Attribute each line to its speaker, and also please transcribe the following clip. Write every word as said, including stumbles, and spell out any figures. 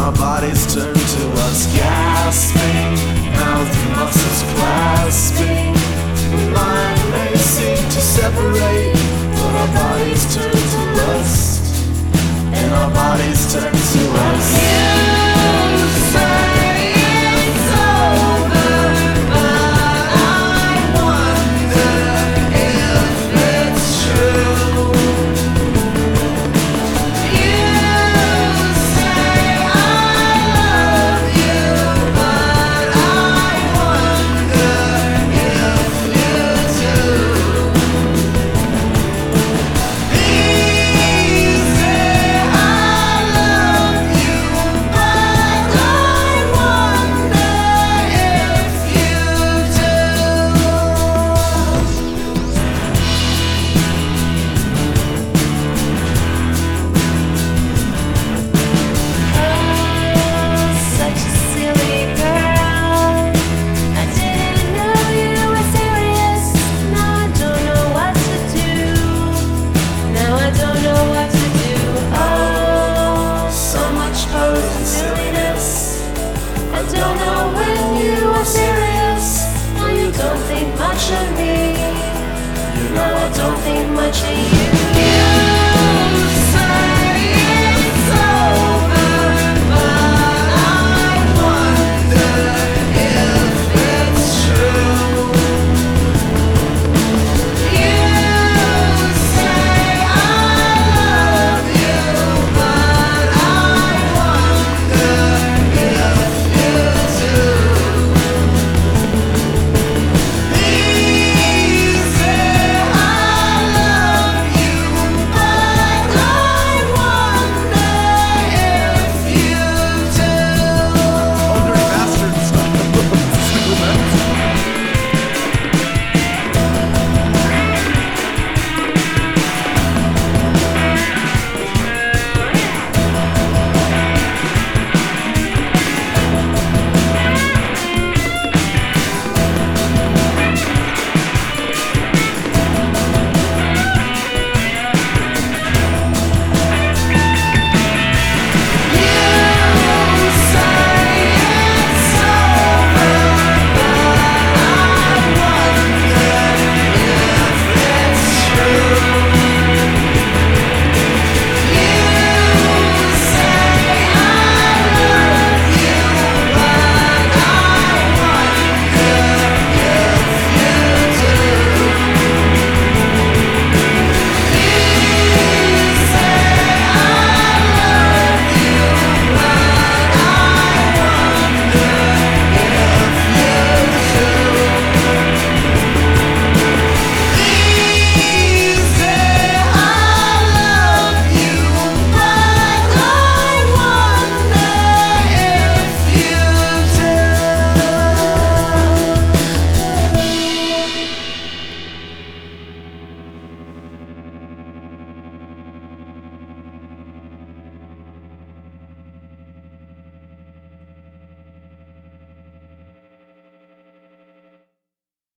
Speaker 1: our bodies turn to us, gasping, mouth and muscles clasping. Mind may seem to separate, but our bodies turn to lust, and our bodies turn to us. You say it's over, but I wonder if it's true. You say I love you, but I wonder if you do. Please say I love you, but I wonder if you
Speaker 2: Such a silly girl. I didn't know you were serious. Now I don't know what to do. Now I don't know what to do. Oh, so much pose and silliness. I don't know when you are serious. Now you don't think much of me. You know I don't think much of you.